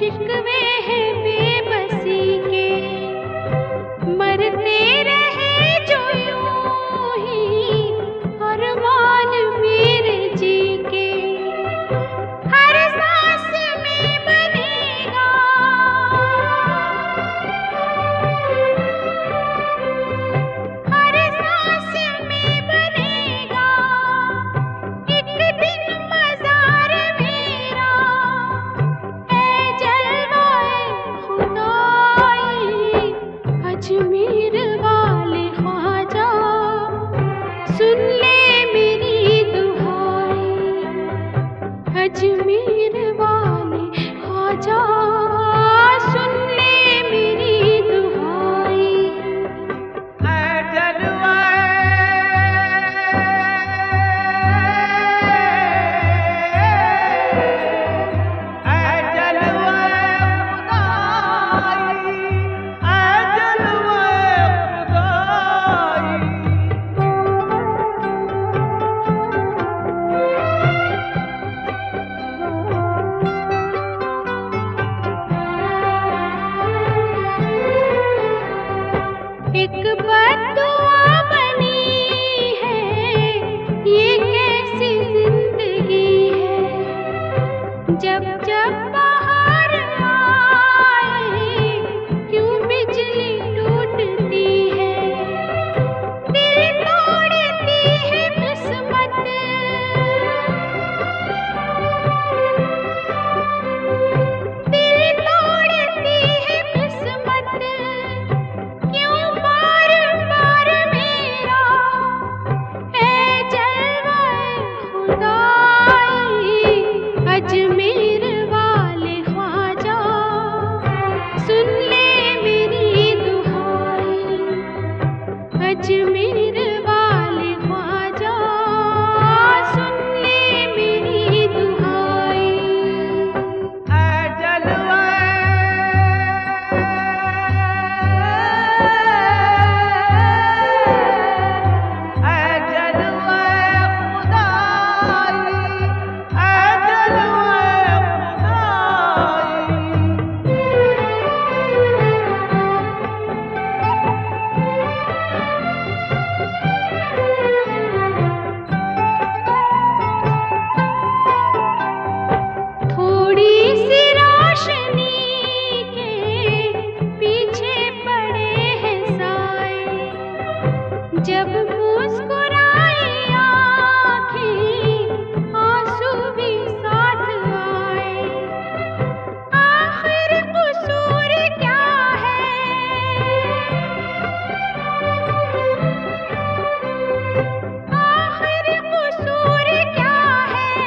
शिकवे हैं बेबसी के, मरते रहे जो यूं ही अरमान मेरे जी के। हर सांस में बनेगा, हर सांस में बनेगा एक दिन मज़ार मेरा। ऐ जलवाए खुदाई अजमेर वाले ख्वाजा, सुन ले मेरी दुहाई। अजमेर वाले ख्वाजा, सुन ले मेरी दुहाई। ऐ जलवाए एक बद्दुआ बनी है, ये कैसी जिंदगी है। जब जब बाहर आए क्यों बिजली टूटती है। दिल तोड़ती है किस्मत, दिल तोड़ती है किस्मत। क्यों बार बार मेरा ऐ जलवाए खुदाई। अजमेर वाले ख्वाजा, सुन ले मेरी दुहाई। अजमेर वाले ख्वाजा, सुन ले मेरी दुहाई। थोड़ी सी रोशनी के पीछे पड़े हैं साए। जब मुस्कुराए आँखें आंसू भी साथ आए। आखिर कसूर क्या है, आखिर कसूर क्या है।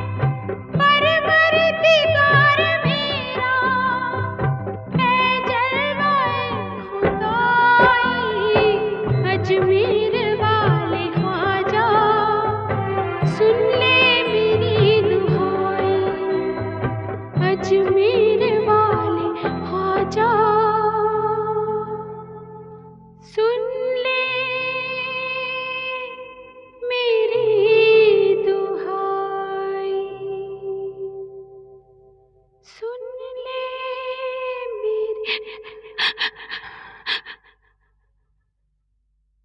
परवरदिगार मेरा ऐ जलवाए खुदाई। अजमेर वाले ख्वाजा, सुन ले मेरी दुहाई। अजमेर वाले ख्वाजा,